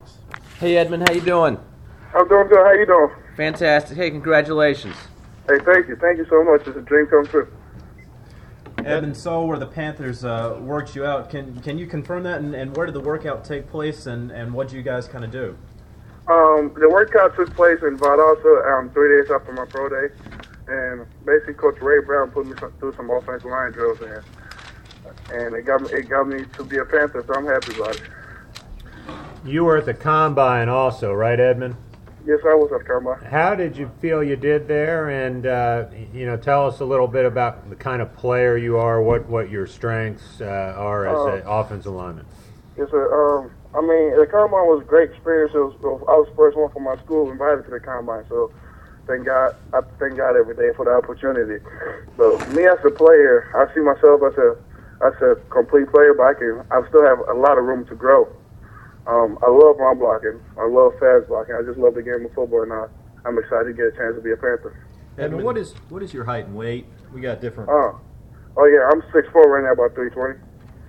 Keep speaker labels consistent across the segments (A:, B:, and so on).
A: Hey Edmund, how you doing?
B: I'm doing good. How you doing?
A: Fantastic. Hey, congratulations.
B: Hey, thank you. Thank you so much. It's a dream come true.
C: Evan saw where the Panthers worked you out. Can you confirm that? And where did the workout take place? And what did you guys kind of do?
B: The workout took place in Valdosta 3 days after my pro day. And basically, Coach Ray Brown put me through some offensive line drills, and it got me to be a Panther, so I'm happy about it.
D: You were at the Combine also, right, Edmund?
B: Yes, I was at Combine.
D: How did you feel you did there? And, tell us a little bit about the kind of player you are, what your strengths are as an offensive lineman.
B: Yes, sir. The Combine was a great experience. I was the first one from my school invited to the Combine, so I thank God every day for the opportunity. So me as a player, I see myself as a complete player, but I still have a lot of room to grow. I love run blocking. I love fast blocking. I just love the game of football, and I'm excited to get a chance to be a Panther.
C: Edmund, what is your height and weight? We got different.
B: I'm 6'4" right now, about 320.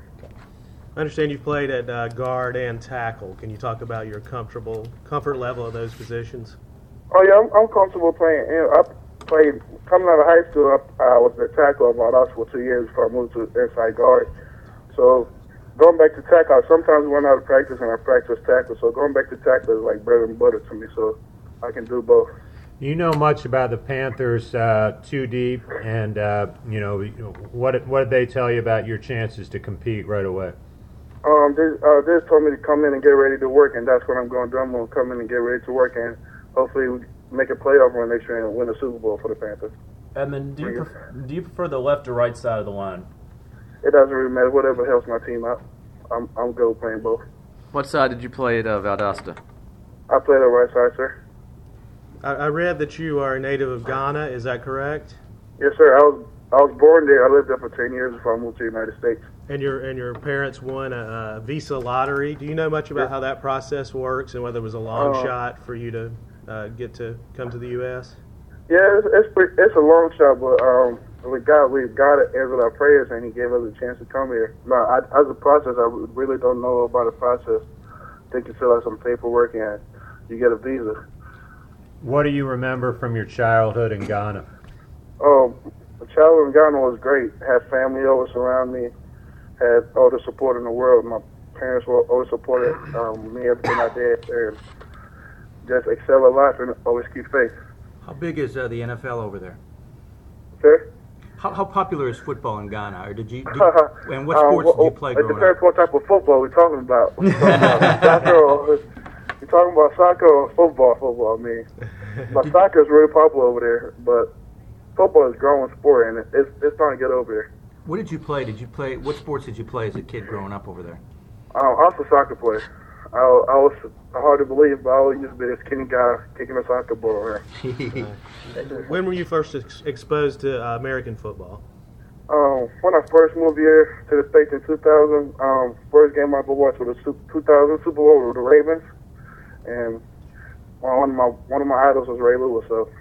E: I understand you've played at guard and tackle. Can you talk about your comfort level of those positions?
B: Oh yeah, I'm comfortable playing. I played coming out of high school. I was the tackle at Valdosta for 2 years before I moved to inside guard. So going back to tackle, I sometimes run out of practice and I practice tackle. So going back to tackle is like bread and butter to me. So I can do both.
D: You know much about the Panthers too deep, and what did they tell you about your chances to compete right away?
B: They just told me to come in and get ready to work, and that's what I'm going to do. I'm going to come in and get ready to work, and hopefully we make a playoff run next year and win the Super Bowl for the Panthers.
C: Edmund, do you prefer the left or right side of the line?
B: It doesn't really matter. Whatever helps my team out. I'm good with playing both.
A: What side did you play at Valdosta?
B: I play the right side, sir.
E: I read that you are a native of Ghana. Is that correct?
B: Yes, sir. I was born there. I lived there for 10 years before I moved to the United States.
E: And your parents won a visa lottery. Do you know much about how that process works and whether it was a long shot for you to get to come to the U.S.?
B: Yeah, it's a long shot, but we've got it answered our prayers, and he gave us a chance to come here. But as a process, I really don't know about the process. I think you fill out some paperwork and you get a visa.
D: What do you remember from your childhood in Ghana?
B: The childhood in Ghana was great. Had family always around me. Had all the support in the world. My parents were always supported me, everything I did, and just excel at life and always keep faith.
F: How big is the NFL over there?
B: Sir?
F: How popular is football in Ghana? Or and what sports did you play growing
B: up? It depends what type of football we're talking about. We're talking about soccer or football. But soccer is really popular over there, but football is a growing sport, and it's starting to get over there.
F: What did you play? What sports did you play as a kid growing up over there?
B: I was a soccer player. I was hard to believe, but I always used to be a skinny guy kicking a soccer ball around.
E: When were you first exposed to American football?
B: When I first moved here to the States in 2000, first game I ever watched was the 2000 Super Bowl with the Ravens, and one of my idols was Ray Lewis. So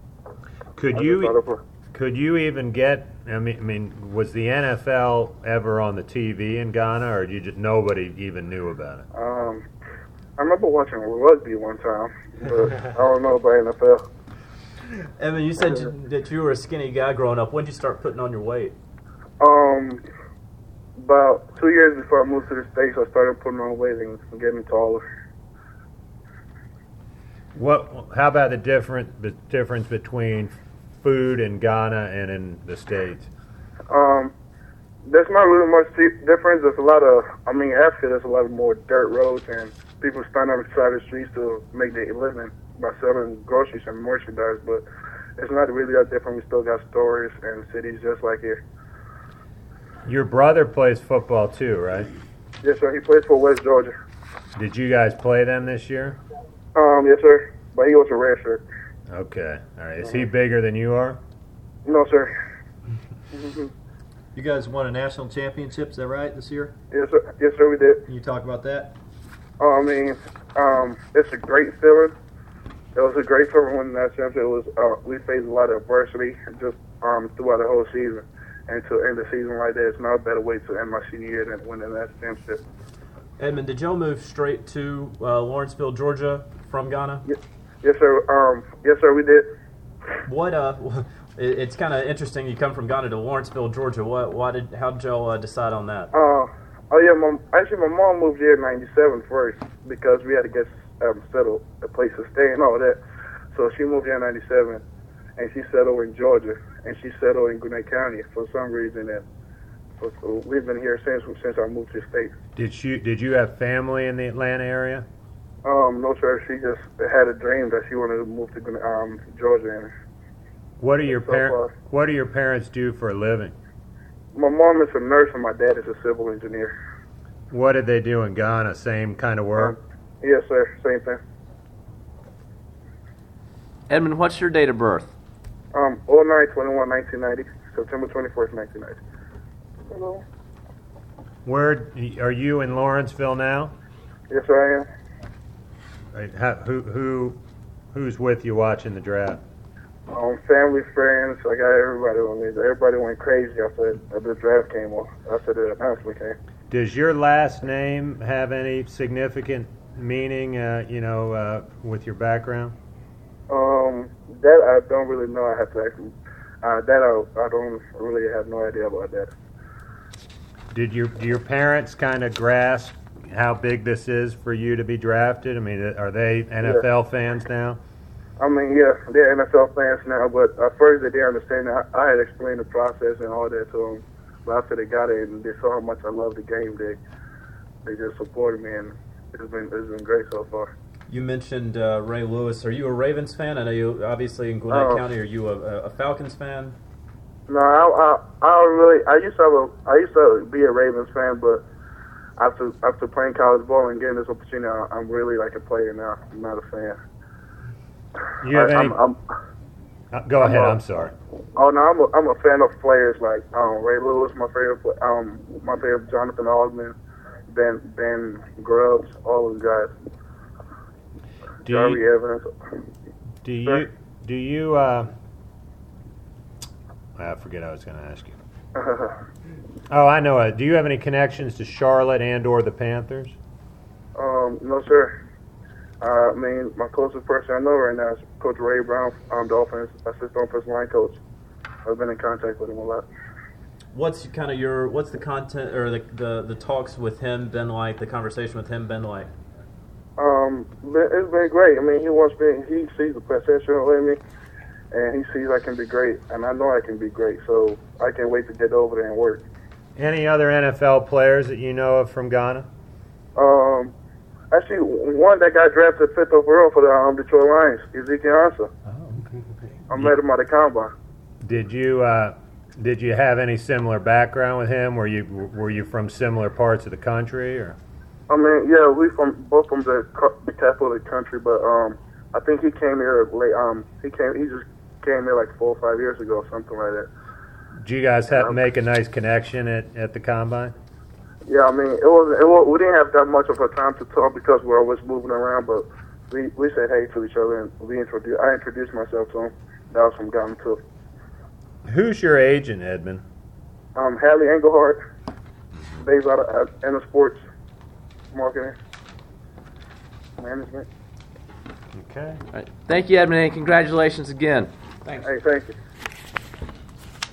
D: could you even get? I mean, was the NFL ever on the TV in Ghana, or nobody even knew about it?
B: I remember watching rugby one time, but I don't know about NFL.
C: Evan, you said that you were a skinny guy growing up. When did you start putting on your weight?
B: About 2 years before I moved to the States, I started putting on weight and getting taller.
D: How about the difference between food in Ghana and in the States?
B: There's not really much difference. There's a lot of, after there's a lot more dirt roads and people stand on the side of the streets to make their living by selling groceries and merchandise, but it's not really that different. We still got stores and cities just like here.
D: Your brother plays football too, right?
B: Yes, sir. He plays for West Georgia.
D: Did you guys play them this year?
B: Yes, sir. But he was a red shirt.
D: Okay. All right. Is he bigger than you are?
B: No, sir.
C: You guys won a national championship, is that right, this year?
B: Yes, sir. Yes, sir, we did.
C: Can you talk about that?
B: It's a great feeling. It was a great feeling winning that championship. It was we faced a lot of adversity just throughout the whole season, and to end the season like that, it's not a better way to end my senior year than winning that championship.
C: Edmund, did y'all move straight to Lawrenceville, Georgia from Ghana?
B: Yes, sir. Yes, sir. We did.
C: What it's kind of interesting. You come from Ghana to Lawrenceville, Georgia. How did y'all decide on that?
B: Oh yeah, my mom moved here in '97 first because we had to get settled, a place to stay and all that. So she moved here in '97, and she settled in Georgia, and she settled in Gwinnett County for some reason. And so we've been here since I moved to the state.
D: Did you have family in the Atlanta area?
B: No, sir. She just had a dream that she wanted to move to Georgia. And
D: What do your parents do for a living?
B: my mom is a nurse and my dad is a civil engineer.
D: What did they do in Ghana? Same kind of work?
B: Yes, sir. Same thing.
A: Edmund, what's your date of birth?
B: 09/21/1990, September 21st, 1990. Hello.
D: Where are you in Lawrenceville now?
B: Yes, sir, I am.
D: Who's with you watching the draft?
B: Family, friends, I got everybody on me. Everybody went crazy after the draft came off, after the announcement came.
D: Does your last name have any significant meaning, with your background?
B: That I don't really know. I have to ask them. I don't really have no idea about that.
D: Do your parents kind of grasp how big this is for you to be drafted? I mean, are they NFL fans now?
B: I mean, yeah, they're NFL fans now, but at first they didn't understand that. I had explained the process and all that to them, but after they got it and they saw how much I love the game, they just supported me, and it's been great so far.
C: You mentioned Ray Lewis. Are you a Ravens fan? I know you obviously in Gwinnett County. Are you a Falcons fan?
B: No, I used to be a Ravens fan, but after playing college ball and getting this opportunity, I'm really like a player now. I'm not a fan.
D: You have any? Go ahead. I'm sorry.
B: Oh no, I'm a fan of players like Ray Lewis, my favorite Jonathan Ogden, Ben Grubbs, all those guys. Darby Evans.
D: Do you? I forget what I was going to ask you. Oh, I know. Do you have any connections to Charlotte and/or the Panthers?
B: No, sir. I mean, my closest person I know right now is Coach Ray Brown, the assistant offensive line coach. I've been in contact with him a lot.
C: What's the content or the talks with him been like? The conversation with him been like?
B: It's been great. I mean, he sees the potential in me, and he sees I can be great, and I know I can be great. So I can't wait to get over there and work.
D: Any other NFL players that you know of from Ghana?
B: Actually, one that got drafted 5th overall for the Detroit Lions, Ezekiel Ansah.
D: Oh, okay.
B: I met him at the combine.
D: Did you have any similar background with him? Were you from similar parts of the country, or?
B: I mean, yeah, we both from the capital of the country, but I think he came here late. He just came here like 4 or 5 years ago, something like that.
D: Did you guys have to make a nice connection at the combine?
B: Yeah, I mean, we didn't have that much of a time to talk because we were always moving around, but we said hey to each other, and I introduced myself to him. That was from Ghana too.
D: Who's your agent, Edmund?
B: Hadley Engelhardt, based out of Inner Sports Marketing Management.
D: Okay.
A: All right. Thank you, Edmund, and congratulations again.
B: Hey, thank you.